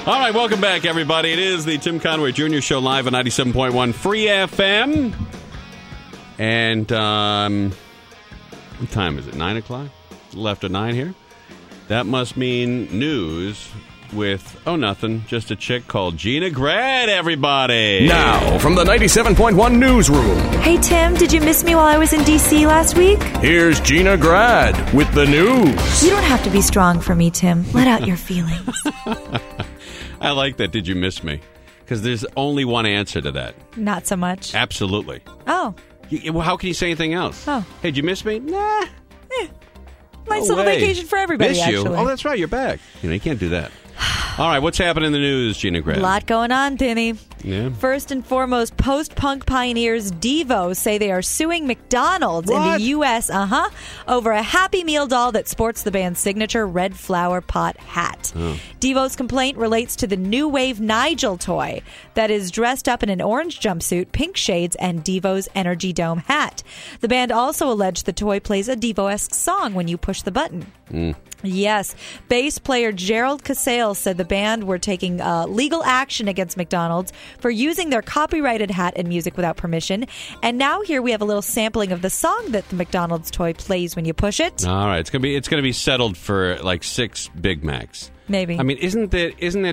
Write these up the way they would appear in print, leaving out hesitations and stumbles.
All right, welcome back, everybody. It is the Tim Conway Jr. Show live on 97.1 Free FM. And what time is it? 9 o'clock? Left at 9 here? That must mean news with, nothing, just a chick called Gina Grad, everybody. Now, from the 97.1 newsroom. Hey, Tim, did you miss me while I was in D.C. last week? Here's Gina Grad with the news. You don't have to be strong for me, Tim. Let out your feelings. I like that, did you miss me? Because there's only one answer to that. Not so much. Absolutely. Oh. Well, how can you say anything else? Oh. Hey, did you miss me? Nah. Nice little vacation for everybody, Miss you? actually. Oh, that's right. You're back. You can't do that. All right, what's happening in the news, Gina Grad? A lot going on, Tinny. Yeah. First and foremost, post-punk pioneers Devo say they are suing McDonald's in the U.S. Over a Happy Meal doll that sports the band's signature red flower pot hat. Oh. Devo's complaint relates to the New Wave Nigel toy that is dressed up in an orange jumpsuit, pink shades, and Devo's Energy Dome hat. The band also alleged the toy plays a Devo-esque song when you push the button. Yes. Bass player Gerald Casale said the band were taking legal action against McDonald's for using their copyrighted hat and music without permission. And now here we have a little sampling of the song that the McDonald's toy plays when you push it. All right, it's gonna be settled for like 6 Big Macs. Maybe. I mean, isn't it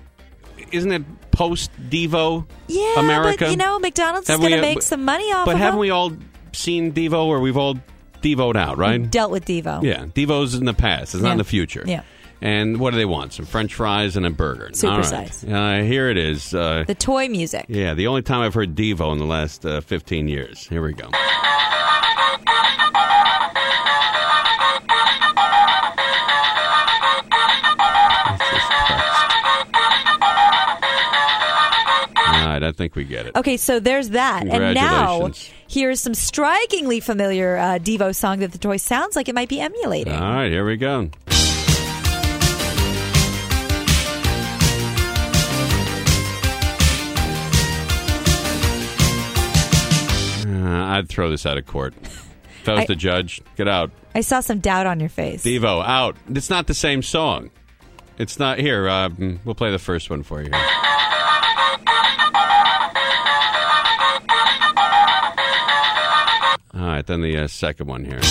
post Devo America? But McDonald's is going to make some money off of it. But haven't we all seen Devo, or we've all Devo'd out, right? We've dealt with Devo. Yeah, Devo's in the past. It's not in the future. Yeah. And what do they want? Some French fries and a burger. Super size. Here it is. The toy music. Yeah, the only time I've heard Devo in the last 15 years. Here we go. All right, I think we get it. Okay, so there's that. And now, here's some strikingly familiar Devo song that the toy sounds like it might be emulating. All right, here we go. I'd throw this out of court. If I was the judge, get out. I saw some doubt on your face. Devo, out. It's not the same song. It's not. Here, we'll play the first one for you. All right, then the second one here.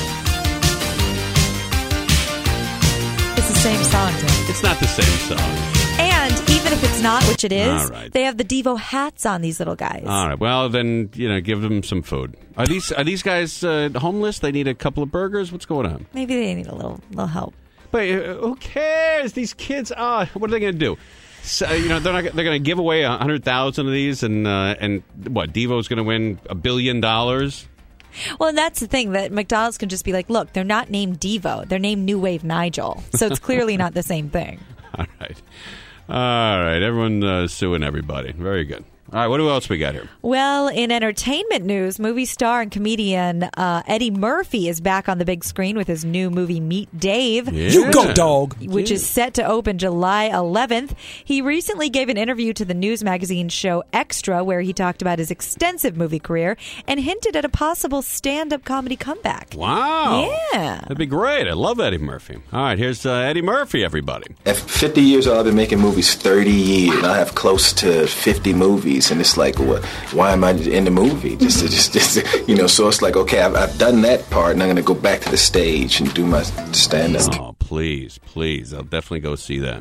It's the same song, Tim. It's not the same song. And even if it's not, which it is, all right, they have the Devo hats on these little guys. All right, well, then, give them some food. Are these guys homeless? They need a couple of burgers? What's going on? Maybe they need a little help. But who cares? These kids, what are they going to do? So, they're going to give away 100,000 of these, and what? Devo's going to win $1 billion? Well, and that's the thing, that McDonald's can just be like, look, they're not named Devo. They're named New Wave Nigel. So it's clearly not the same thing. All right. Everyone suing everybody. Very good. All right, what else we got here? Well, in entertainment news, movie star and comedian Eddie Murphy is back on the big screen with his new movie, Meet Dave. Yeah. You go, dog. Which is set to open July 11th. He recently gave an interview to the news magazine show Extra, where he talked about his extensive movie career and hinted at a possible stand-up comedy comeback. Wow. Yeah. That'd be great. I love Eddie Murphy. All right, here's Eddie Murphy, everybody. At 50 years old, I've been making movies 30 years. I have close to 50 movies. And it's like, why am I in the movie? Just so it's like, okay, I've done that part, and I'm going to go back to the stage and do my stand-up. Oh, please. I'll definitely go see that.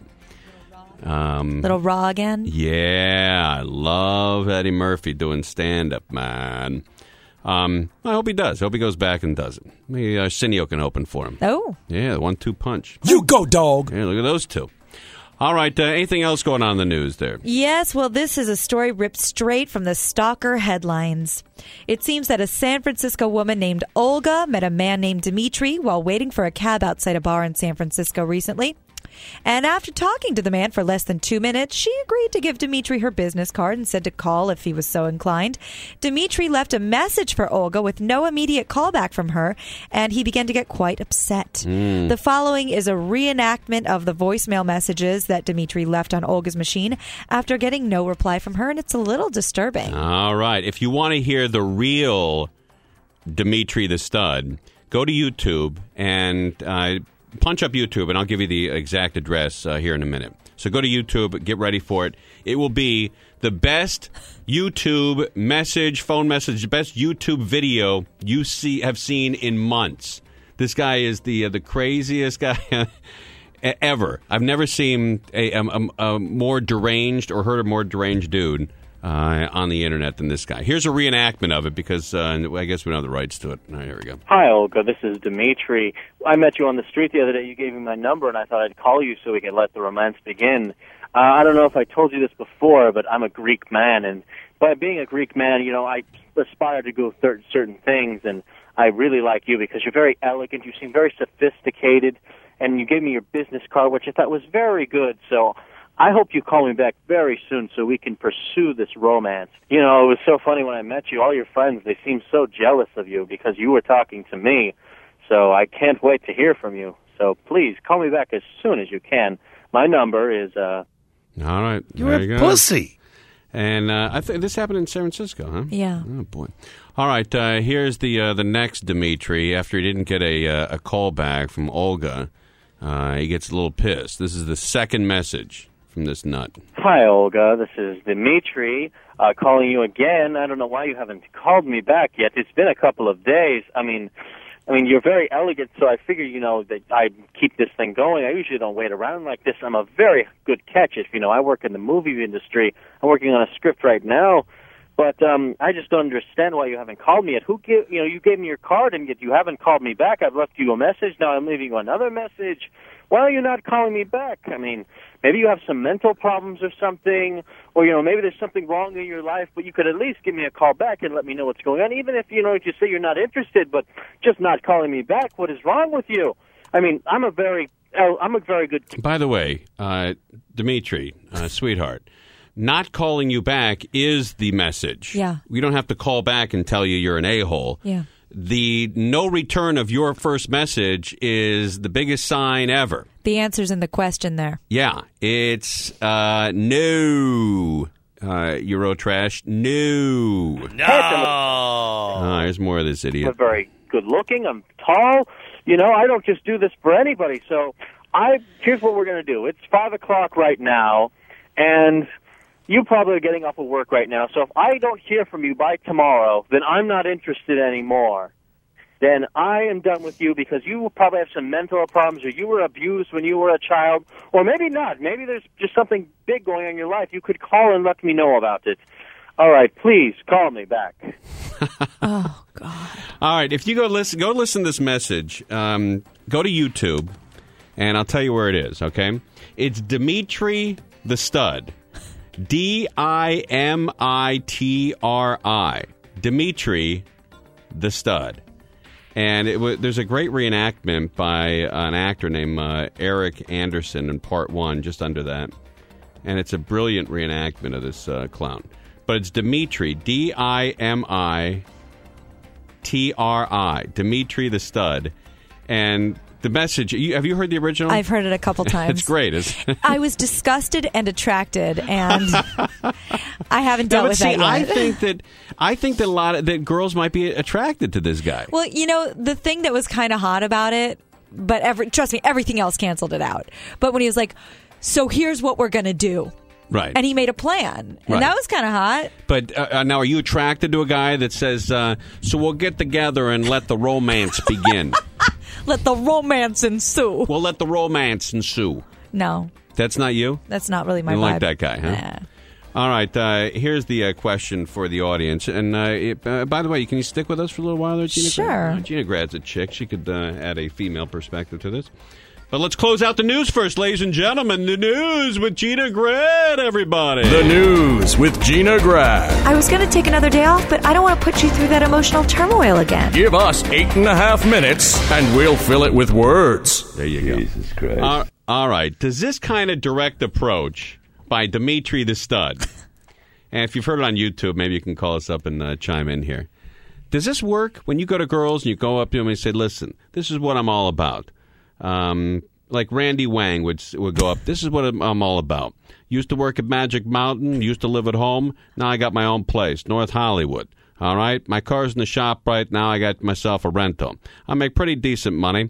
Little Raw again? Yeah, I love Eddie Murphy doing stand-up, man. I hope he does. I hope he goes back and does it. Maybe Arsenio can open for him. Oh. Yeah, the 1-2 punch. You go, dog. Yeah, look at those two. All right, anything else going on in the news there? Yes, well, this is a story ripped straight from the Stalker headlines. It seems that a San Francisco woman named Olga met a man named Dimitri while waiting for a cab outside a bar in San Francisco recently. And after talking to the man for less than 2 minutes, she agreed to give Dimitri her business card and said to call if he was so inclined. Dimitri left a message for Olga with no immediate callback from her, and he began to get quite upset. The following is a reenactment of the voicemail messages that Dimitri left on Olga's machine after getting no reply from her, and it's a little disturbing. All right. If you want to hear the real Dimitri the Stud, go to YouTube and punch up YouTube, and I'll give you the exact address here in a minute. So go to YouTube, get ready for it. It will be the best YouTube phone message, the best YouTube video you have seen in months. This guy is the craziest guy ever. I've never seen a more deranged or heard a more deranged dude on the internet than this guy. Here's a reenactment of it because I guess we don't have the rights to it. All right, here we go. Hi, Olga. This is Dimitri. I met you on the street the other day. You gave me my number, and I thought I'd call you so we could let the romance begin. I don't know if I told you this before, but I'm a Greek man, and by being a Greek man, I aspire to do certain things, and I really like you because you're very elegant. You seem very sophisticated, and you gave me your business card, which I thought was very good, so I hope you call me back very soon so we can pursue this romance. It was so funny when I met you. All your friends, they seemed so jealous of you because you were talking to me. So I can't wait to hear from you. So please, call me back as soon as you can. My number is... All right. You're a pussy. And I think this happened in San Francisco, huh? Yeah. Oh, boy. All right, here's the next Dimitri. After he didn't get a call back from Olga, he gets a little pissed. This is the second message from this nut. Hi, Olga. This is Dimitri calling you again. I don't know why you haven't called me back yet. It's been a couple of days. I mean, you're very elegant, so I figure, that I keep this thing going. I usually don't wait around like this. I'm a very good catch. If I work in the movie industry. I'm working on a script right now. But I just don't understand why you haven't called me yet. You gave me your card, and yet you haven't called me back. I've left you a message. Now I'm leaving you another message. Why are you not calling me back? Maybe you have some mental problems or something, or, maybe there's something wrong in your life, but you could at least give me a call back and let me know what's going on, even if, if you say you're not interested, but just not calling me back. What is wrong with you? I'm a very good... By the way, Dimitri, sweetheart, not calling you back is the message. Yeah. We don't have to call back and tell you you're an a-hole. Yeah. The no return of your first message is the biggest sign ever. The answer's in the question there. Yeah. It's no. Eurotrash, no. No. There's more of this idiot. I'm very good looking. I'm tall. I don't just do this for anybody. So here's what we're going to do. It's 5 o'clock right now, and you probably are getting off of work right now, so if I don't hear from you by tomorrow, then I'm not interested anymore. Then I am done with you because you probably have some mental problems, or you were abused when you were a child, or maybe not. Maybe there's just something big going on in your life. You could call and let me know about it. All right, please call me back. Oh, God. All right, if you go listen to this message, go to YouTube, and I'll tell you where it is, okay? It's Dimitri the Stud. Dimitri. Dimitri the Stud. And there's a great reenactment by an actor named Eric Anderson in part 1, just under that. And it's a brilliant reenactment of this clown. But it's Dimitri, Dimitri, Dimitri the Stud. And the message, have you heard the original? I've heard it a couple times. It's great, isn't it? I was disgusted and attracted, and I haven't dealt with that yet. I think that that girls might be attracted to this guy. Well, the thing that was kind of hot about it, but trust me, everything else canceled it out. But when he was like, so here's what we're going to do. Right. And he made a plan. And that was kind of hot. But now, are you attracted to a guy that says, so we'll get together and let the romance begin? Let the romance ensue. We'll let the romance ensue. No. That's not you? That's not really my vibe. You like that guy, huh? Nah. All right. Here's the question for the audience. And by the way, can you stick with us for a little while there, Gina? Sure. Gina Grad's a chick. She could add a female perspective to this. But let's close out the news first, ladies and gentlemen. The news with Gina Grad, everybody. The news with Gina Grad. I was going to take another day off, but I don't want to put you through that emotional turmoil again. Give us 8.5 minutes, and we'll fill it with words. There you go. Jesus Christ. All right. Does this kind of direct approach by Dimitri the Stud, and if you've heard it on YouTube, maybe you can call us up and chime in here. Does this work when you go to girls and you go up to them and say, listen, this is what I'm all about? Like Randy Wang would go up. This is what I'm all about. Used to work at Magic Mountain. Used to live at home. Now I got my own place, North Hollywood. All right, my car's in the shop right now. I got myself a rental. I make pretty decent money.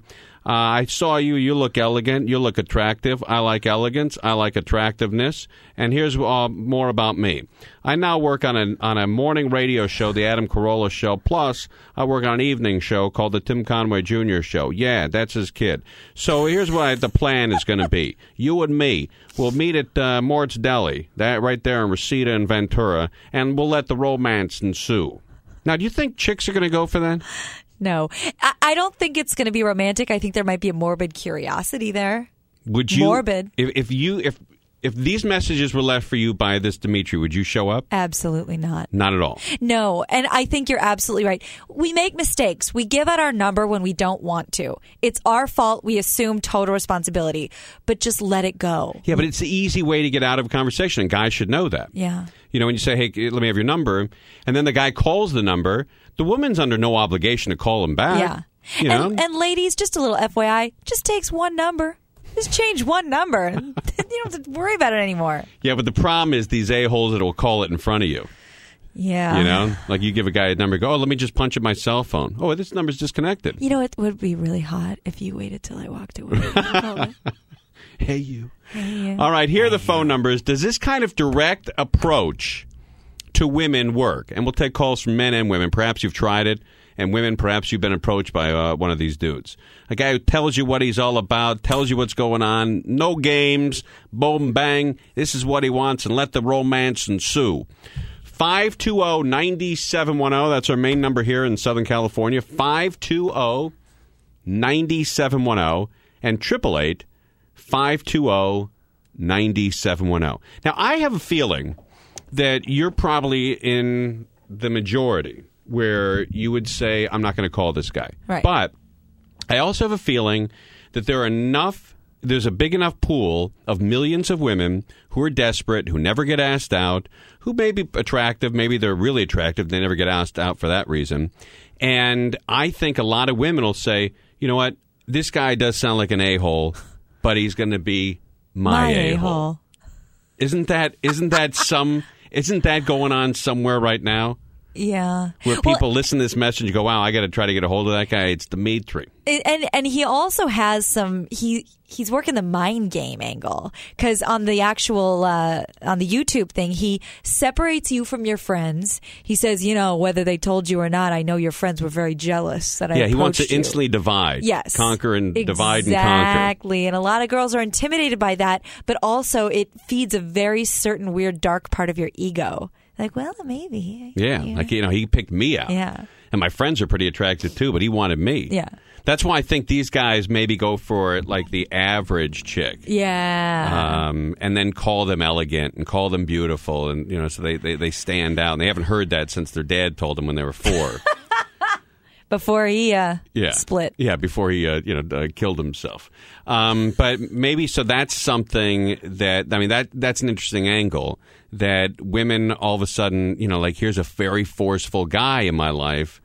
I saw you. You look elegant. You look attractive. I like elegance. I like attractiveness. And here's more about me. I now work on a morning radio show, the Adam Carolla Show. Plus, I work on an evening show called the Tim Conway Jr. Show. Yeah, that's his kid. So here's what the plan is going to be. You and me will meet at Mort's Deli, that right there in Reseda and Ventura, and we'll let the romance ensue. Now, do you think chicks are going to go for that? No, I don't think it's going to be romantic. I think there might be a morbid curiosity there. Would you? Morbid. If these messages were left for you by this Dimitri, would you show up? Absolutely not. Not at all. No, and I think you're absolutely right. We make mistakes. We give out our number when we don't want to. It's our fault. We assume total responsibility, but just let it go. Yeah, but it's the easy way to get out of a conversation, and guys should know that. Yeah. You know, when you say, hey, let me have your number, and then the guy calls the number, the woman's under no obligation to call him back. Yeah. You know? And ladies, just a little FYI, just takes one number. Just change one number. You don't have to worry about it anymore. Yeah, but the problem is these a-holes that will call it in front of you. Yeah. You know? Like you give a guy a number, go, oh, let me just punch in my cell phone. Oh, this number's disconnected. You know, it would be really hot if you waited till I walked away. Hey, you. Hey, you. All right, here are the phone numbers. Does this kind of direct approach to women work? And we'll take calls from men and women. Perhaps you've tried it. And women, perhaps you've been approached by one of these dudes. A guy who tells you what he's all about, tells you what's going on, no games, boom, bang, this is what he wants, and let the romance ensue. 520-9710, that's our main number here in Southern California, 520-9710, and 888-520-9710. Now, I have a feeling that you're probably in the majority where you would say, I'm not going to call this guy. Right. But I also have a feeling that there's a big enough pool of millions of women who are desperate, who never get asked out, who may be attractive, maybe they're really attractive, they never get asked out for that reason. And I think a lot of women will say, you know what, this guy does sound like an a-hole, but he's going to be my a-hole. Isn't that going on somewhere right now? Yeah. Where people listen to this message and go, wow, I got to try to get a hold of that guy. It's Dimitri. And he also has some, he's working the mind game angle. Because on the actual, on the YouTube thing, he separates you from your friends. He says, you know, whether they told you or not, I know your friends were very jealous that I approached you. Yeah, he wants to instantly divide. Yes. Conquer and divide and conquer. Exactly. And a lot of girls are intimidated by that. But also, it feeds a very certain weird, dark part of your ego. Like, well, maybe. Yeah. Like, you know, he picked me out. Yeah. And my friends are pretty attractive, too, but he wanted me. Yeah. That's why I think these guys maybe go for, like, the average chick. Yeah. And then call them elegant and call them beautiful. And, you know, so they stand out. And they haven't heard that since their dad told them when they were 4. Before he split. Yeah, before he killed himself. But maybe, so that's something that, I mean, that's an interesting angle, that women all of a sudden, you know, like, here's a very forceful guy in my life.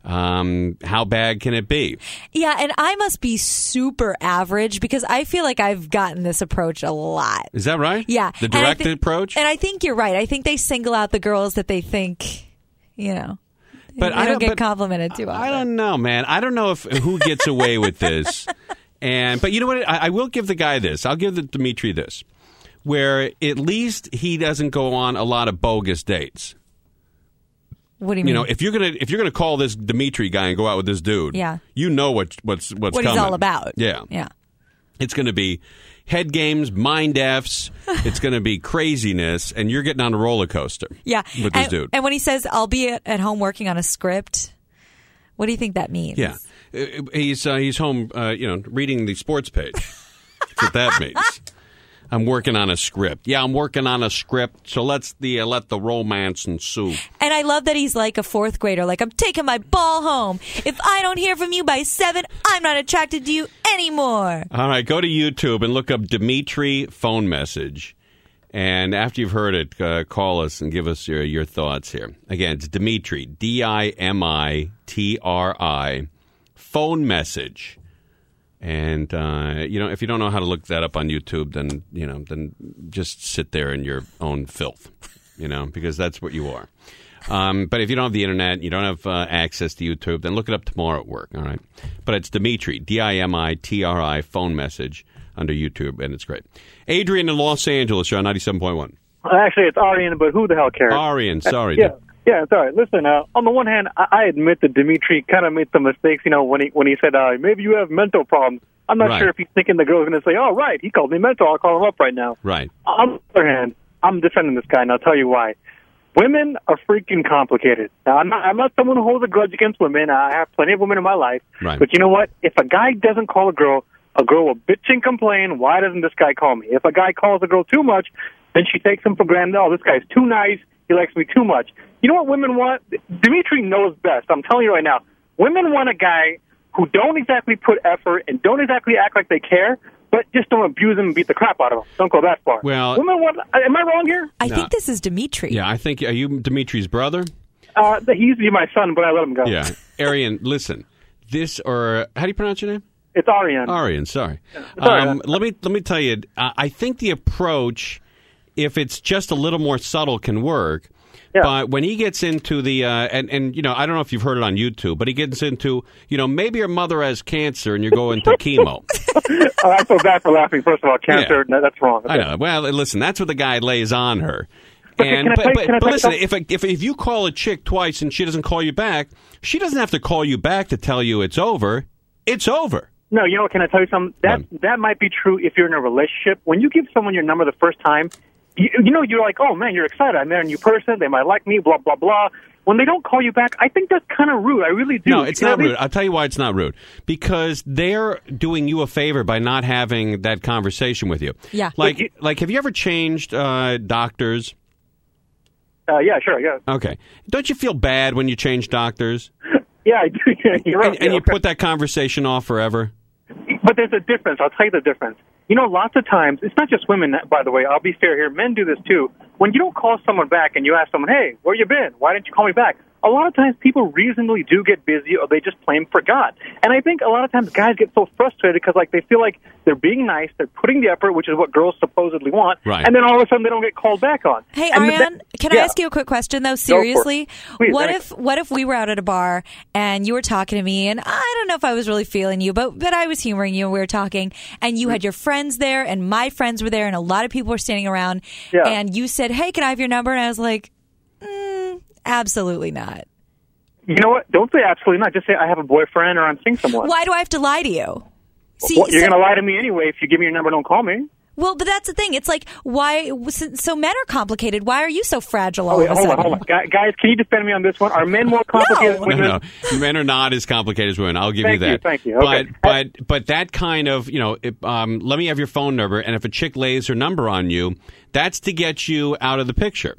How bad can it be? Yeah, and I must be super average because I feel like I've gotten this approach a lot. Is that right? Yeah. The direct approach? And I think you're right. I think they single out the girls that they think, you know. But I don't get complimented too often. I don't know, man. I don't know who gets away with this. But you know what? I will give the guy this. I'll give the Dimitri this, where at least he doesn't go on a lot of bogus dates. What do you mean? You know, if you're gonna call this Dimitri guy and go out with this dude, yeah, you know what's what coming. he's all about. Yeah, yeah. It's going to be head games, mind Fs. It's going to be craziness, and you're getting on a roller coaster. Yeah, with this dude. And when he says, "I'll be at home working on a script," what do you think that means? Yeah, he's home, reading the sports page. That's what that means. I'm working on a script. Yeah, I'm working on a script. So let the romance ensue. And I love that he's like a fourth grader. Like, I'm taking my ball home. If I don't hear from you by 7, I'm not attracted to you anymore. All right, go to YouTube and look up Dimitri phone message. And after you've heard it, call us and give us your thoughts here. Again, it's Dimitri, Dimitri, phone message. And, if you don't know how to look that up on YouTube, then just sit there in your own filth, because that's what you are. But if you don't have the internet, you don't have access to YouTube, then look it up tomorrow at work, all right? But it's Dimitri, Dimitri, phone message under YouTube, and it's great. Adrian in Los Angeles, you're on 97.1. Actually, it's Arian, but who the hell cares? Arian, sorry. Yeah, it's all right. Listen, on the one hand, I admit that Dimitri kind of made some mistakes, when he said, maybe you have mental problems. I'm not sure if he's thinking the girl's going to say, oh, right, he called me mental, I'll call him up right now. Right. On the other hand, I'm defending this guy, and I'll tell you why. Women are freaking complicated. Now, I'm not someone who holds a grudge against women. I have plenty of women in my life. Right. But you know what? If a guy doesn't call a girl will bitch and complain, why doesn't this guy call me? If a guy calls a girl too much, then she takes him for granted. Oh, this guy's too nice. He likes me too much. You know what women want? Dimitri knows best. I'm telling you right now. Women want a guy who don't exactly put effort and don't exactly act like they care, but just don't abuse him and beat the crap out of him. Don't go that far. Well, women want. Am I wrong here? I think this is Dimitri. Yeah, I think. Are you Dimitri's brother? He used to be my son, but I let him go. Yeah. Arian, listen. How do you pronounce your name? It's Arian. Arian, sorry. Sorry. Let me tell you, I think the approach, if it's just a little more subtle, can work. Yeah. But when he gets into the, and I don't know if you've heard it on YouTube, but he gets into, maybe your mother has cancer and you're going to chemo. I feel bad for laughing. First of all, cancer, that's wrong. Okay. I know. Well, listen, that's what the guy lays on her. But listen, if you call a chick twice and she doesn't call you back, she doesn't have to call you back to tell you it's over. It's over. No, can I tell you something? That might be true if you're in a relationship. When you give someone your number the first time, you're like, oh, man, you're excited. I met a new person. They might like me, blah, blah, blah. When they don't call you back, I think that's kind of rude. I really do. No, it's not rude. I'll tell you why it's not rude. Because they're doing you a favor by not having that conversation with you. Yeah. Like have you ever changed doctors? Yeah, sure, yeah. Okay. Don't you feel bad when you change doctors? Yeah, I do. You're right. And you put that conversation off forever? But there's a difference. I'll tell you the difference. Lots of times, it's not just women, by the way. I'll be fair here. Men do this, too. When you don't call someone back and you ask someone, hey, where you been? Why didn't you call me back? A lot of times people reasonably do get busy or they just plain forgot. And I think a lot of times guys get so frustrated because they feel like they're being nice, they're putting the effort, which is what girls supposedly want, right. And then all of a sudden they don't get called back on. Hey, Ariane, can I ask you a quick question, though, seriously? Please, what if we were out at a bar and you were talking to me and I don't know if I was really feeling you, but I was humoring you and we were talking and you had your friends there and my friends were there and a lot of people were standing around and you said, hey, can I have your number? And I was like, absolutely not. You know what? Don't say absolutely not. Just say I have a boyfriend or I'm seeing someone. Why do I have to lie to you? See, you're going to lie to me anyway. If you give me your number, don't call me. Well, but that's the thing. It's like, why? So men are complicated. Why are you so fragile all of a sudden? Hold on. Guys, can you defend me on this one? Are men more complicated than women? No. Men are not as complicated as women. I'll give you that. Thank you. Okay. But that kind of, let me have your phone number, and if a chick lays her number on you, that's to get you out of the picture.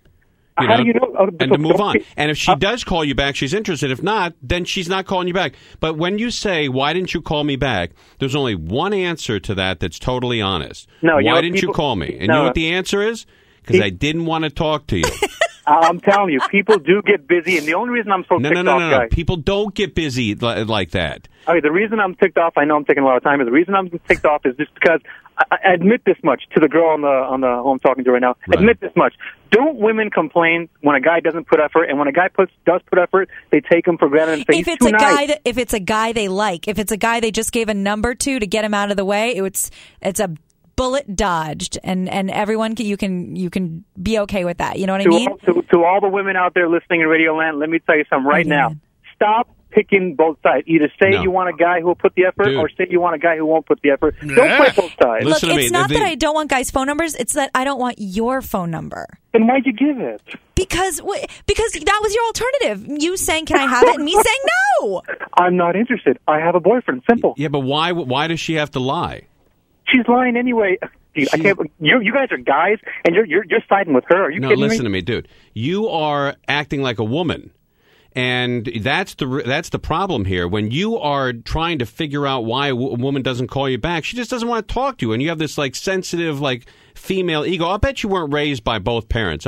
How do you know? And to move on. And if she does call you back, she's interested. If not, then she's not calling you back. But when you say, why didn't you call me back, there's only one answer to that that's totally honest. No, why didn't you call me? And you know what the answer is? Because I didn't want to talk to you. I'm telling you, people do get busy, and the only reason I'm so ticked off, guys. People don't get busy like that. Okay, the reason I'm ticked off, I know I'm taking a lot of time, but the reason I'm ticked off is just because I admit this much to the girl on the who I'm talking to right now. Right. Admit this much. Don't women complain when a guy doesn't put effort, and when a guy does put effort, they take him for granted and say if it's a guy if it's a guy they like, if it's a guy they just gave a number to get him out of the way, it's a bullet dodged, and everyone you can be okay with that. You know what I mean? To all the women out there listening in Radio Land, let me tell you something right now. Stop picking both sides. Either say you want a guy who will put the effort, or say you want a guy who won't put the effort. Don't play both sides. Look, it's not that I don't want guys' phone numbers. It's that I don't want your phone number. Then why'd you give it? Because that was your alternative. You saying, "Can I have it?" and me saying, "No." I'm not interested. I have a boyfriend. Simple. Yeah, but why does she have to lie? She's lying anyway. Dude, I can't. You guys are guys, and you're siding with her. Are you kidding me? No, listen to me, dude. You are acting like a woman, and that's the problem here. When you are trying to figure out why a woman doesn't call you back, she just doesn't want to talk to you, and you have this sensitive female ego. I'll bet you weren't raised by both parents. I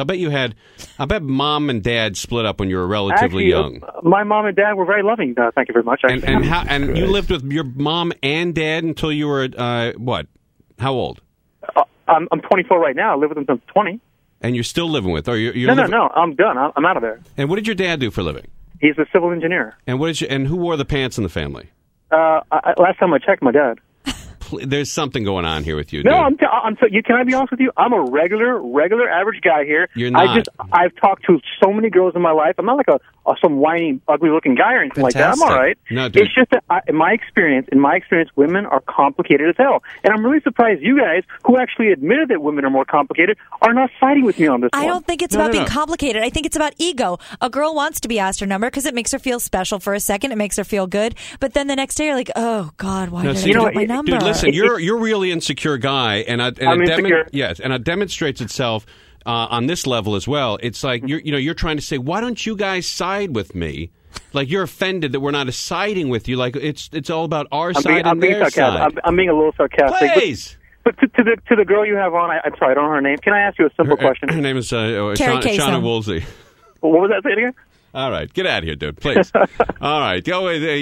bet mom and dad split up when you were relatively young. My mom and dad were very loving. Thank you very much. And you lived with your mom and dad until you were what? How old? I'm 24 right now. I live with them since 20. And you're still living with her? Or you're No. I'm done. I'm out of there. And what did your dad do for a living? He's a civil engineer. And and who wore the pants in the family? Last time I checked, my dad. There's something going on here with you. No, dude. can I be honest with you? I'm a regular average guy here. You're not. I've talked to so many girls in my life. I'm not like some whiny, ugly-looking guy or anything like that. I'm all right. No, dude. It's just that in my experience, women are complicated as hell. And I'm really surprised you guys, who actually admitted that women are more complicated, are not siding with me on this one. I don't think it's about being complicated. I think it's about ego. A girl wants to be asked her number because it makes her feel special for a second. It makes her feel good. But then the next day, you're like, oh, God, why did I get my number? Dude, listen, you're a really insecure guy, and I'm insecure. Yes, and it demonstrates itself on this level as well. It's like you're trying to say, why don't you guys side with me? Like you're offended that we're not siding with you. Like it's all about our side and their side. I'm being a little sarcastic. Please. But to the girl you have on, I'm sorry, I don't know her name. Can I ask you a simple question? Her name is Shauna Woolsey. What was that? Say it again. All right, get out of here, dude, please. All right, go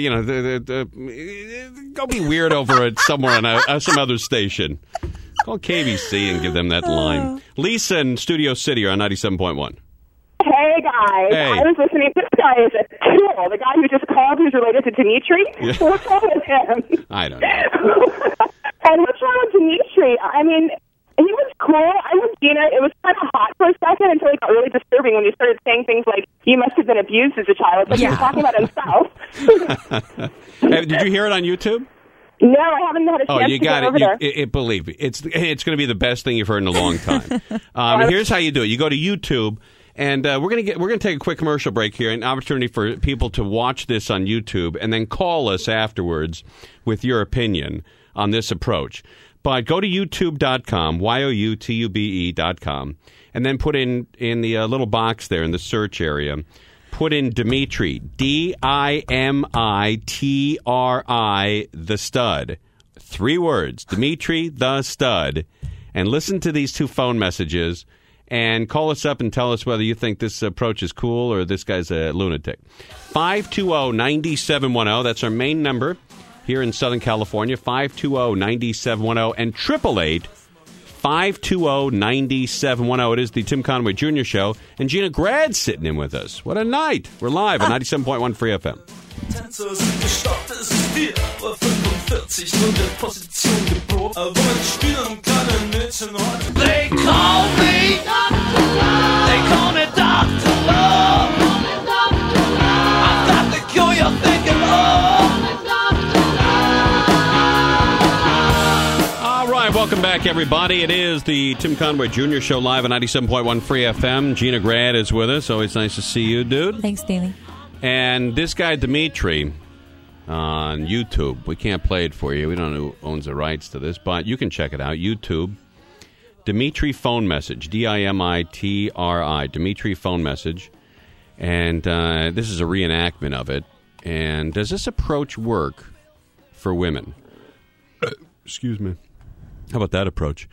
be weird over at somewhere on some other station. Call KBC and give them that line. Lisa in Studio City are on 97.1. Hey, guys. Hey. I was listening. This guy is a tool. The guy who just called who's related to Dimitri. Yeah. What's wrong with him? I don't know. And what's wrong with Dimitri? I mean, he was cool. I was Gina. It was kind of hot for a second until it got really disturbing when you started saying things like, you must have been abused as a child, but he was talking about himself. Hey, did you hear it on YouTube? No, I haven't had a chance you to got get over there. Believe me, it's going to be the best thing you've heard in a long time. Here's how you do it. You go to YouTube, and we're going to take a quick commercial break here, an opportunity for people to watch this on YouTube, and then call us afterwards with your opinion on this approach. But go to youtube.com, youtube.com, and then put in the little box there in the search area, put in Dimitri, Dimitri, the stud. 3 words, Dimitri, the stud. And listen to these 2 phone messages and call us up and tell us whether you think this approach is cool or this guy's a lunatic. 520-9710, that's our main number here in Southern California, 520-9710, and 888-520-9710. It is the Tim Conway Jr. Show, and Gina Grad's sitting in with us. What a night. We're live on 97.1 Free FM. Tänzer sind gestoppt, es ist 4:45 Uhr der Position geprobt. Aber ich spielen keine Mädchen heute. They call me Dr. Love. They call me Dr. Love. I've got the cure you're thinking of. All right, welcome back, everybody. It is the Tim Conway Jr. Show live on 97.1 Free FM. Gina Grad is with us. Always nice to see you, dude. Thanks, Danny. And this guy, Dimitri, on YouTube, we can't play it for you. We don't know who owns the rights to this, but you can check it out. YouTube, Dimitri phone message, Dimitri, Dimitri phone message. And this is a reenactment of it. And does this approach work for women? Excuse me. How about that approach?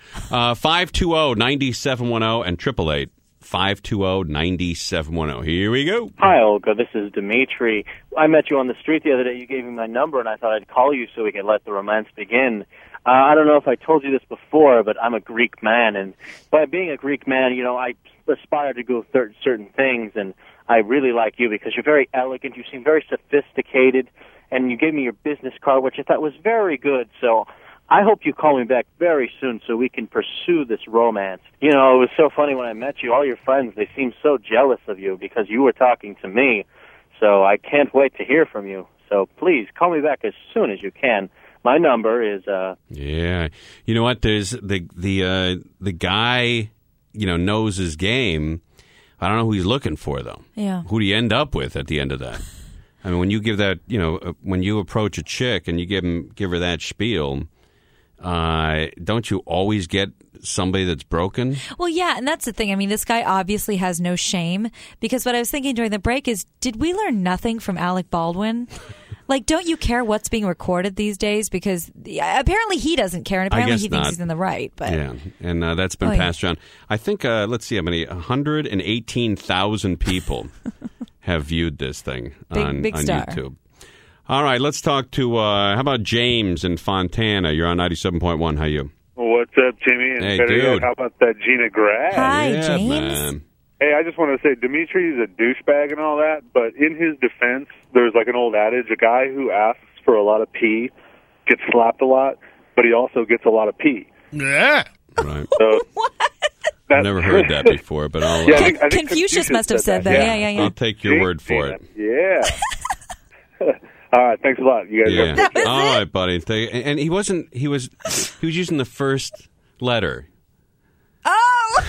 520-9710 and 888-520-9710. Here we go. Hi, Olga. This is Dimitri. I met you on the street the other day. You gave me my number, and I thought I'd call you so we could let the romance begin. I don't know if I told you this before, but I'm a Greek man, and by being a Greek man, I aspire to do certain things, and I really like you because you're very elegant. You seem very sophisticated, and you gave me your business card, which I thought was very good, so I hope you call me back very soon so we can pursue this romance. It was so funny when I met you. All your friends, they seemed so jealous of you because you were talking to me. So I can't wait to hear from you. So please, call me back as soon as you can. My number is... Yeah. You know what? There's the guy, knows his game. I don't know who he's looking for, though. Yeah. Who do you end up with at the end of that? I mean, when you give that, when you approach a chick and you give her that spiel... don't you always get somebody that's broken? Well, yeah, and that's the thing. I mean, this guy obviously has no shame, because what I was thinking during the break is, did we learn nothing from Alec Baldwin? Like, don't you care what's being recorded these days? Because apparently he doesn't care, and apparently he thinks he's in the right. But yeah, and that's been passed around. I think, let's see how many, 118,000 people have viewed this thing on YouTube. All right, let's talk to, how about James in Fontana? You're on 97.1. How are you? What's What's up, Jimmy? And Hey, better yet, dude. how about that Gina Grad? Hi, Yeah, James. man. Hey, I just want to say Dimitri's a douchebag and all that, but in his defense, there's like an old adage, a guy who asks for a lot of pee gets slapped a lot, but he also gets a lot of pee. Yeah. Right. So I've never heard that before, but I'll, Yeah, I think Confucius must have said that. Yeah. I'll take your word for it. Yeah. All right, thanks a lot. You guys Yeah. have a good All right, buddy. And he wasn't. He was using the first letter. Oh!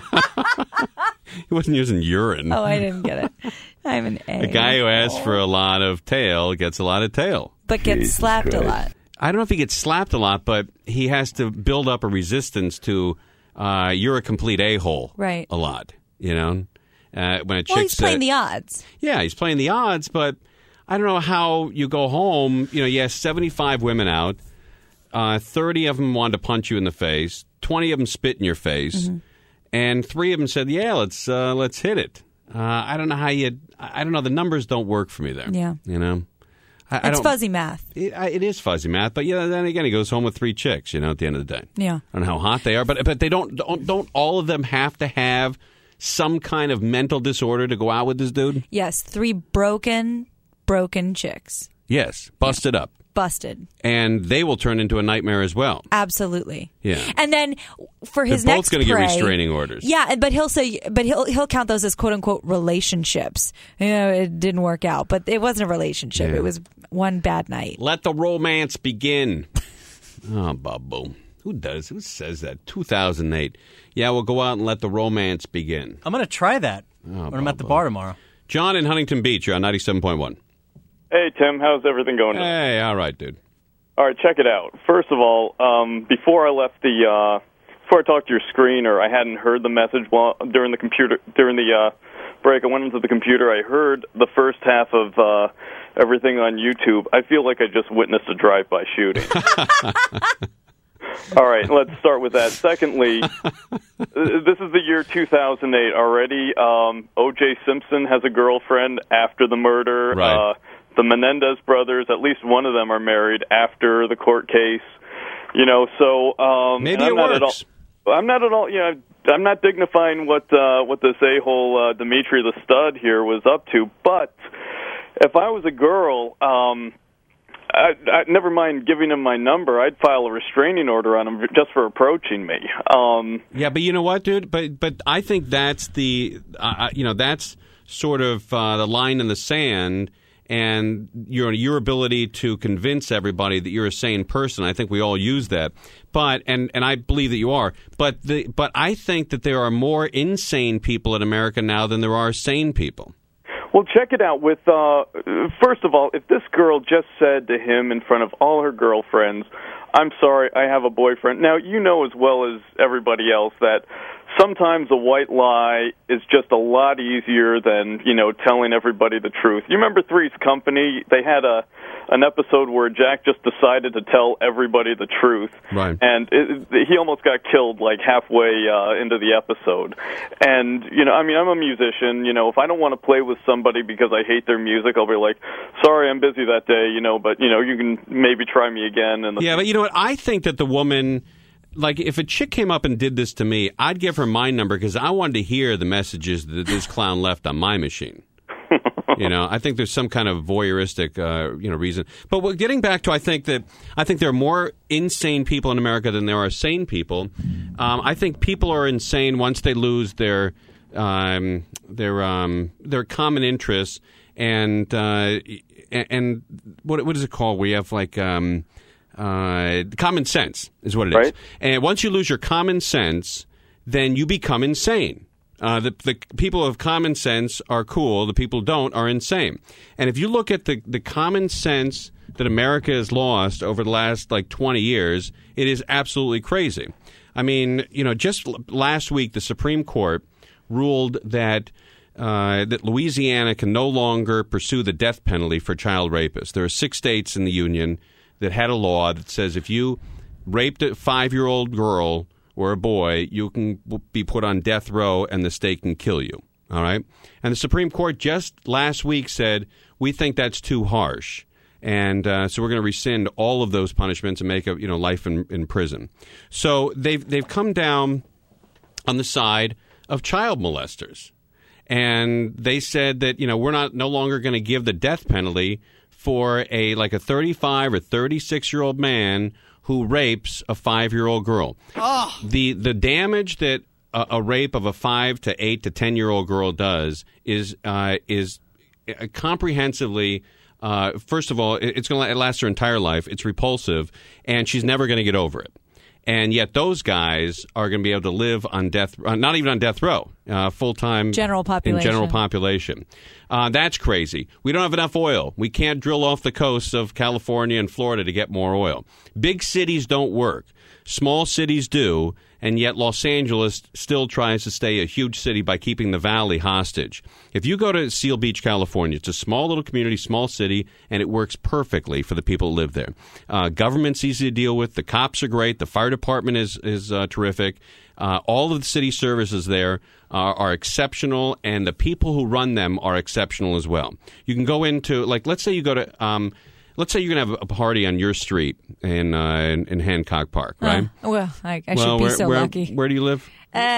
He wasn't using urine. Oh, I didn't get it. I'm an A. A guy who asks for a lot of tail gets a lot of tail. But gets slapped a lot. I don't know if he gets slapped a lot, but he has to build up a resistance to you're a complete a-hole Right. a lot, you know? When a chick Well, he's playing said- the odds. Yeah, he's playing the odds, but I don't know how you go home. You know, you have 75 women out. 30 of them wanted to punch you in the face. 20 of them spit in your face. Mm-hmm. And 3 of them said, yeah, let's hit it. I don't know how I don't know. The numbers don't work for me there. Yeah. You know? I It's don't, fuzzy math. It is fuzzy math, but yeah. Then again, he goes home with 3 chicks. You know, at the end of the day, Yeah. I don't know how hot they are, but they don't all of them have to have some kind of mental disorder to go out with this dude? Yes, 3 broken chicks. Yes, busted up, Busted. and they will turn into a nightmare as well. Absolutely. Yeah. And then for his They're next both going to get prey- restraining orders. Yeah, but he'll count those as quote unquote relationships. You know, it didn't work out, but it wasn't a relationship. Yeah. It was one bad night. Let the romance begin. Oh, Babu. Who says that? 2008. Yeah, we'll go out and let the romance begin. I'm going to try that Oh, when I'm at the Babu. bar tomorrow. John in Huntington Beach, you're on 97.1. Hey, Tim, how's everything going? Hey, all right, dude. All right, check it out. First of all, before I talked to your screener, I hadn't heard the message during the break. I went into the computer. I heard the first half of everything on YouTube. I feel like I just witnessed a drive-by shooting. All right, let's start with that. Secondly, this is the year 2008 already. O.J. Simpson has a girlfriend after the murder. Right. The Menendez brothers, at least one of them, are married after the court case. You know, so Maybe and it works. I'm not at all. You know, I'm not dignifying what this a-hole Dimitri the Stud here was up to. But if I was a girl, I never mind giving him my number. I'd file a restraining order on him just for approaching me. Yeah, but you know what, dude? But I think that's that's sort of the line in the sand. And your ability to convince everybody that you're a sane person, I think we all use that. But and I believe that you are. But I think that there are more insane people in America now than there are sane people. Well, check it out. With first of all, if this girl just said to him in front of all her girlfriends, "I'm sorry, I have a boyfriend." Now, you know as well as everybody else that sometimes a white lie is just a lot easier than, you know, telling everybody the truth. You remember Three's Company? They had an episode where Jack just decided to tell everybody the truth. Right. And he almost got killed like halfway into the episode. And, you know, I mean, I'm a musician. You know, if I don't want to play with somebody because I hate their music, I'll be like, sorry, I'm busy that day, you know, but, you know, you can maybe try me again. And Yeah, but you know what? I think that the woman... Like, if a chick came up and did this to me, I'd give her my number because I wanted to hear the messages that this clown left on my machine. You know, I think there's some kind of voyeuristic, reason. But getting back to, I think there are more insane people in America than there are sane people. I think people are insane once they lose their common interests and what is it called? We have like. Common sense is what it is. Right. And once you lose your common sense, then you become insane. The people of common sense are cool. The people who don't are insane. And if you look at the common sense that America has lost over the last, 20 years, it is absolutely crazy. I mean, you know, just last week, the Supreme Court ruled that Louisiana can no longer pursue the death penalty for child rapists. There are 6 states in the Union that had a law that says if you raped a 5-year-old girl or a boy, you can be put on death row and the state can kill you. All right? And the Supreme Court just last week said, we think that's too harsh. And so we're going to rescind all of those punishments and make a life in prison. So they've come down on the side of child molesters, and they said that we're no longer going to give the death penalty for a 35 or 36-year-old man who rapes a 5-year-old girl. Oh. The damage that a rape of a 5 to 8 to 10-year-old girl does is comprehensively. First of all, it lasts her entire life. It's repulsive, and she's never going to get over it. And yet those guys are going to be able to live on not even on death row, full-time general population. In general population. That's crazy. We don't have enough oil. We can't drill off the coasts of California and Florida to get more oil. Big cities don't work. Small cities do, and yet Los Angeles still tries to stay a huge city by keeping the valley hostage. If you go to Seal Beach, California, it's a small little community, small city, and it works perfectly for the people who live there. Government's easy to deal with. The cops are great. The fire department is terrific. All of the city services there are exceptional, and the people who run them are exceptional as well. You can go into, let's say you go to... Let's say you're going to have a party on your street in Hancock Park, right? Well, I should be so lucky. Where do you live?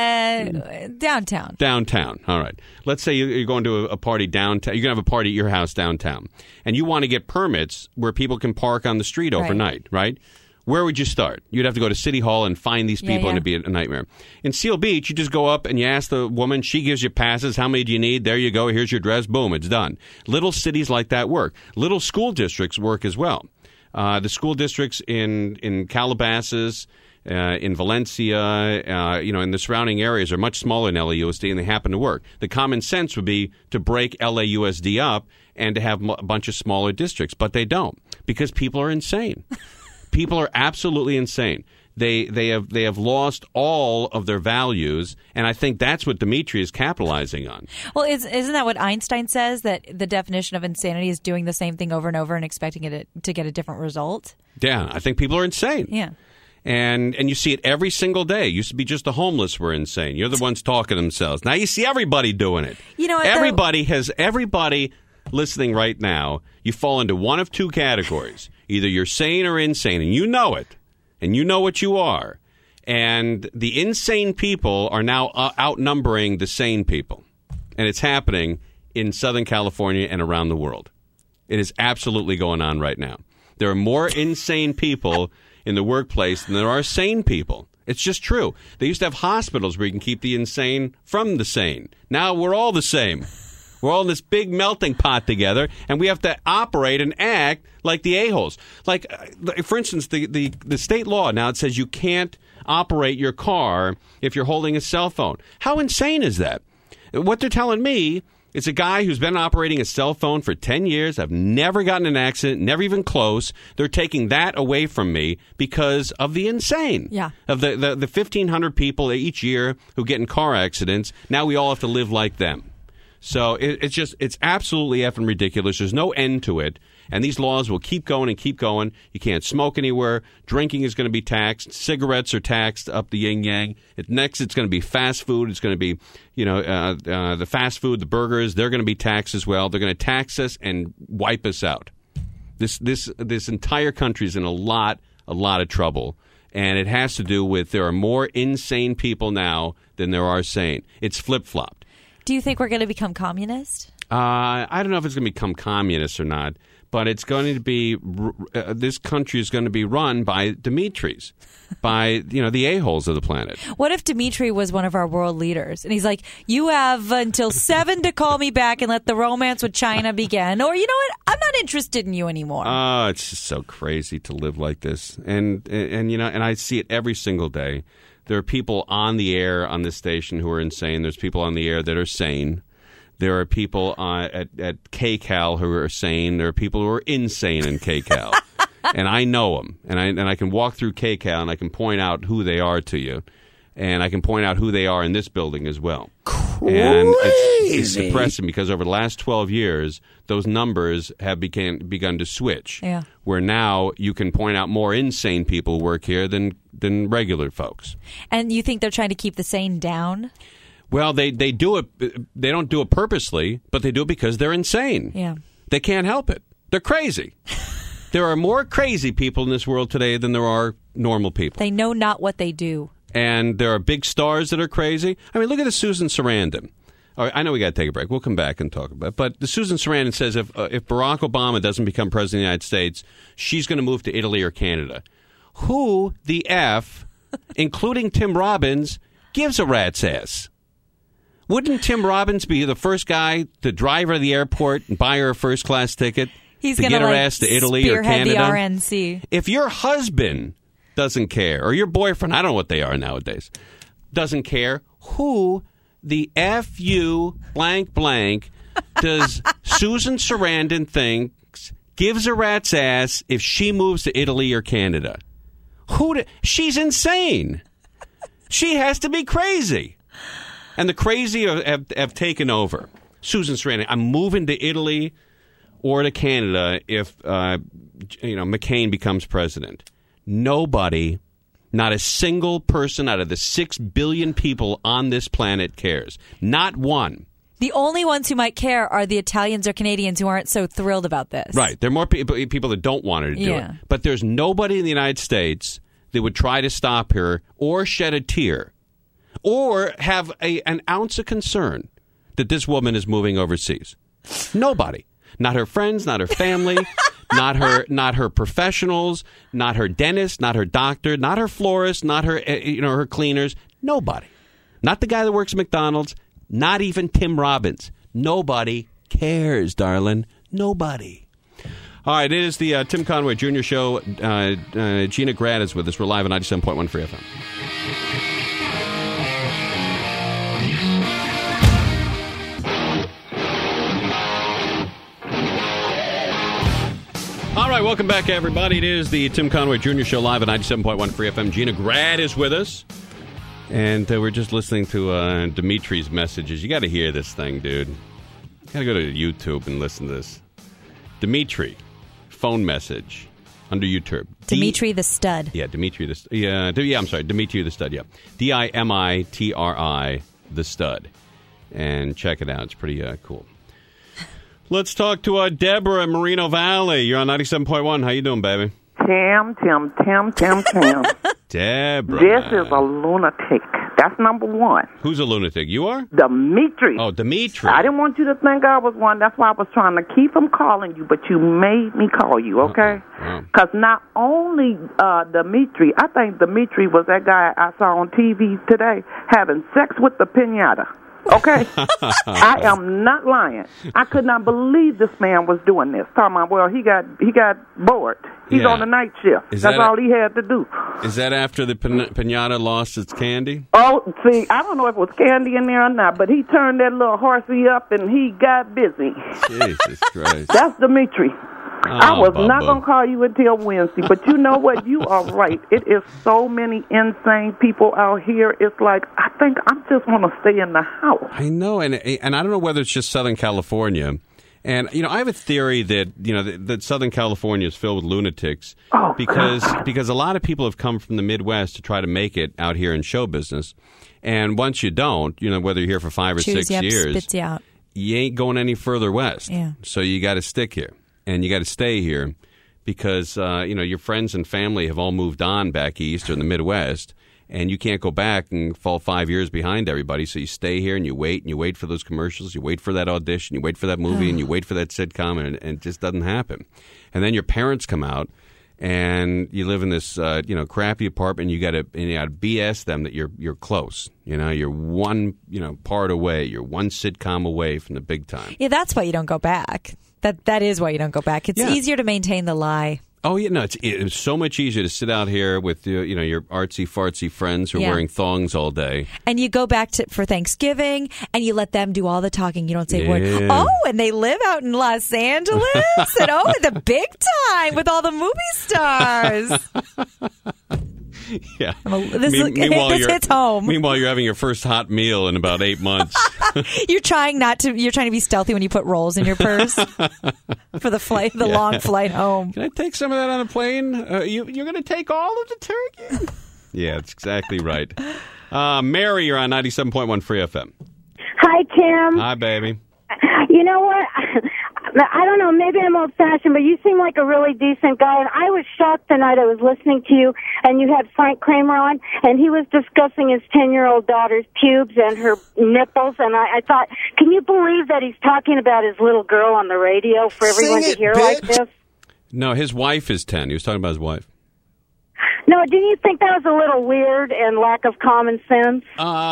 Downtown. Downtown. All right. Let's say you're going to a party downtown. You're going to have a party at your house downtown, and you want to get permits where people can park on the street overnight, right? Where would you start? You'd have to go to City Hall and find these people, and it'd be a nightmare. In Seal Beach, you just go up and you ask the woman. She gives you passes. How many do you need? There you go. Here's your address. Boom, it's done. Little cities like that work. Little school districts work as well. The school districts in Calabasas, in Valencia, in the surrounding areas are much smaller than LAUSD, and they happen to work. The common sense would be to break LAUSD up and to have a bunch of smaller districts, but they don't because people are insane. People are absolutely insane. They have lost all of their values, and I think that's what Dimitri is capitalizing on. Well, isn't that what Einstein says, that the definition of insanity is doing the same thing over and over and expecting it to get a different result? Yeah, I think people are insane. Yeah. And you see it every single day. It used to be just the homeless were insane. You're the ones talking to themselves. Now you see everybody doing it. You know what, everybody listening right now, you fall into one of two categories. Either you're sane or insane, and you know it, and you know what you are. And the insane people are now outnumbering the sane people. And it's happening in Southern California and around the world. It is absolutely going on right now. There are more insane people in the workplace than there are sane people. It's just true. They used to have hospitals where you can keep the insane from the sane. Now we're all the same. We're all in this big melting pot together, and we have to operate and act like the a-holes. Like, for instance, the state law now, it says you can't operate your car if you're holding a cell phone. How insane is that? What they're telling me is a guy who's been operating a cell phone for 10 years. I've never gotten in an accident, never even close. They're taking that away from me because of the insane. Yeah. Of the 1,500 people each year who get in car accidents. Now we all have to live like them. So it's absolutely effing ridiculous. There's no end to it. And these laws will keep going and keep going. You can't smoke anywhere. Drinking is going to be taxed. Cigarettes are taxed up the yin-yang. Next, it's going to be fast food. It's going to be, the fast food, the burgers, they're going to be taxed as well. They're going to tax us and wipe us out. This entire country is in a lot of trouble. And it has to do with there are more insane people now than there are sane. It's flip-flopped. Do you think we're going to become communist? I don't know if it's going to become communist or not, but it's going to be this country is going to be run by Dimitris, by the a-holes of the planet. What if Dimitri was one of our world leaders, and he's like, "You have until 7 to call me back and let the romance with China begin," or you know what, I'm not interested in you anymore. Oh, it's just so crazy to live like this, and I see it every single day. There are people on the air on this station who are insane. There's people on the air that are sane. There are people at KCAL who are sane. There are people who are insane in KCAL. And I know them. And I can walk through KCAL and I can point out who they are to you. And I can point out who they are in this building as well. Crazy. And it's depressing because over the last 12 years, those numbers have begun to switch. Yeah. Where now you can point out more insane people who work here than regular folks. And you think they're trying to keep the sane down? Well, they do it. They don't do it purposely, but they do it because they're insane. Yeah. They can't help it. They're crazy. There are more crazy people in this world today than there are normal people. They know not what they do. And there are big stars that are crazy. I mean, look at the Susan Sarandon. All right, I know we got to take a break. We'll come back and talk about it. But the Susan Sarandon says if Barack Obama doesn't become president of the United States, she's going to move to Italy or Canada. Who the F, including Tim Robbins, gives a rat's ass? Wouldn't Tim Robbins be the first guy to drive her to the airport and buy her a first-class ticket He's to gonna, get her ass to Italy or Canada? The RNC. If your husband doesn't care, or your boyfriend, I don't know what they are nowadays, doesn't care, who the F-U blank blank does Susan Sarandon think gives a rat's ass if she moves to Italy or Canada? She's insane. She has to be crazy. And the crazy have taken over. Susan Sarandon, I'm moving to Italy or to Canada if McCain becomes president. Nobody, not a single person out of the 6 billion people on this planet cares. Not one. The only ones who might care are the Italians or Canadians who aren't so thrilled about this. Right. There are more people that don't want her to do it. But there's nobody in the United States that would try to stop her or shed a tear or have an ounce of concern that this woman is moving overseas. Nobody. Not her friends, not her family, not her professionals, not her dentist, not her doctor, not her florist, not her her cleaners. Nobody. Not the guy that works at McDonald's. Not even Tim Robbins. Nobody cares, darling. Nobody. All right, it is the Tim Conway Jr. Show. Gina Grad is with us. We're live on 97.1 Free FM. All right, welcome back, everybody. It is the Tim Conway Jr. Show live at 97.1 Free FM. Gina Grad is with us. And we're just listening to Dimitri's messages. You got to hear this thing, dude. You got to go to YouTube and listen to this. Dimitri, phone message under YouTube. Dimitri the Stud. Yeah, Dimitri the Stud. Yeah, I'm sorry. Dimitri the Stud, yeah. Dimitri the Stud. And check it out. It's pretty cool. Let's talk to Deborah in Moreno Valley. You're on 97.1. How you doing, baby? Tim. Deborah. This is a lunatic. That's number one. Who's a lunatic? You are? Dimitri. Oh, Dimitri. I didn't want you to think I was one. That's why I was trying to keep him calling you, but you made me call you, okay? Because not only Dimitri, I think Dimitri was that guy I saw on TV today having sex with the piñata. Okay? I am not lying. I could not believe this man was doing this. Talking about, well, he got bored. He's on the night shift. That's all he had to do. Is that after the piñata lost its candy? Oh, see, I don't know if it was candy in there or not, but he turned that little horsey up and he got busy. Jesus Christ. That's Dimitri. I was not going to call you until Wednesday, but you know what? You are right. It is so many insane people out here. It's like, I think I just want to stay in the house. I know, and I don't know whether it's just Southern California. And, I have a theory that, that Southern California is filled with lunatics because a lot of people have come from the Midwest to try to make it out here in show business. And once you don't, whether you're here for 5 or 6 years, spits you out. You ain't going any further west. Yeah. So you got to stick here. And you got to stay here because, your friends and family have all moved on back east or in the Midwest, and you can't go back and fall 5 years behind everybody. So you stay here and you wait for those commercials, you wait for that audition, you wait for that movie, and you wait for that sitcom, and it just doesn't happen. And then your parents come out, and you live in this, crappy apartment. You got to BS them that you're close. You're one, part away. You're one sitcom away from the big time. Yeah, that's why you don't go back. That is why you don't go back. It's easier to maintain the lie. Oh, yeah, no, it's so much easier to sit out here with, your artsy-fartsy friends who are wearing thongs all day. And you go back for Thanksgiving, and you let them do all the talking. You don't say, word. Oh, and they live out in Los Angeles? And the big time with all the movie stars. Yeah. This hits home. Meanwhile, you're having your first hot meal in about 8 months. You're trying to be stealthy when you put rolls in your purse for the long flight home. Can I take some of that on a plane? You're going to take all of the turkey? Yeah, that's exactly right. Mary, you're on 97.1 Free FM. Hi, Tim. Hi, baby. You know what? I don't know, maybe I'm old-fashioned, but you seem like a really decent guy, and I was shocked the night I was listening to you, and you had Frank Kramer on, and he was discussing his 10-year-old daughter's pubes and her nipples, and I thought, can you believe that he's talking about his little girl on the radio for everyone to hear like this? No, his wife is 10. He was talking about his wife. No, didn't you think that was a little weird and lack of common sense?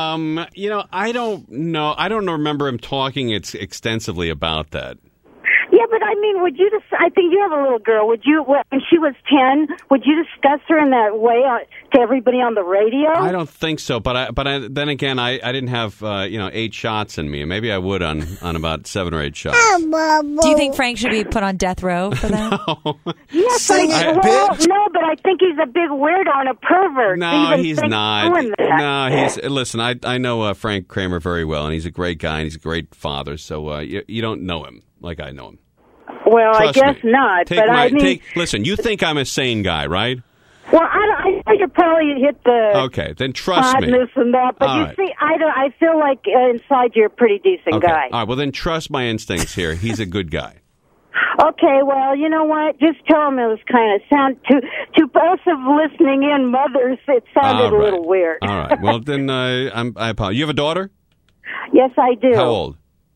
I don't know. I don't remember him talking extensively about that. Yeah, but I mean, would you I think you have a little girl. Would you, when she was 10, would you discuss her in that way to everybody on the radio? I don't think so, but then again, I didn't have 8 shots in me. Maybe I would on about 7 or 8 shots. Do you think Frank should be put on death row for that? No. Yes, no, but I think he's a big weirdo and a pervert. No, he's not. No, listen, I know Frank Kramer very well, and he's a great guy, and he's a great father, so you don't know him like I know him. Well, Trust I guess me. not, I mean... Listen, you think I'm a sane guy, right? Well, I think you probably hit the... Okay, then trust me. ...this and that, but All you right. see, I feel like inside you're a pretty decent guy. All right, well, then trust my instincts here. He's a good guy. Okay, well, you know what? Just tell him it was kind of to us of listening in mothers, it sounded a little weird. All right, well, then I apologize. You have a daughter? Yes, I do. How old?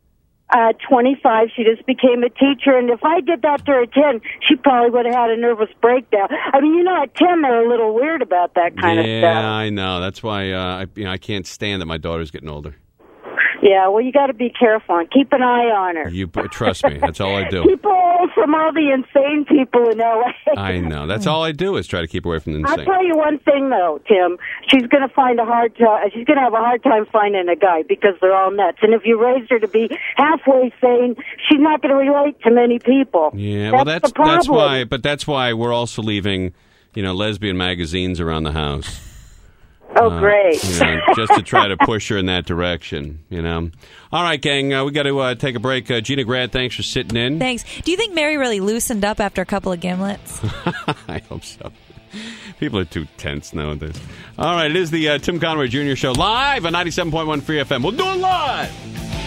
25. She just became a teacher, and if I did that to her at 10, she probably would have had a nervous breakdown. I mean, at 10, they're a little weird about that kind of stuff. Yeah, I know. That's why I can't stand that my daughter's getting older. Yeah, well, you got to be careful and keep an eye on her. You trust me. That's all I do. Keep away from all the insane people in L.A. I know. That's all I do is try to keep away from the insane. I'll tell you one thing, though, Tim. She's going to find she's going to have a hard time finding a guy because they're all nuts. And if you raised her to be halfway sane, she's not going to relate to many people. Yeah, that's the problem. That's why we're also leaving, lesbian magazines around the house. Oh, great. Just to try to push her in that direction, All right, gang, we got to take a break. Gina Grant, thanks for sitting in. Thanks. Do you think Mary really loosened up after a couple of gimlets? I hope so. People are too tense nowadays. All right, it is the Tim Conway Jr. Show live on 97.1 Free FM. We'll do it live.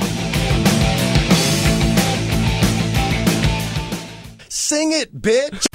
Sing it, bitch.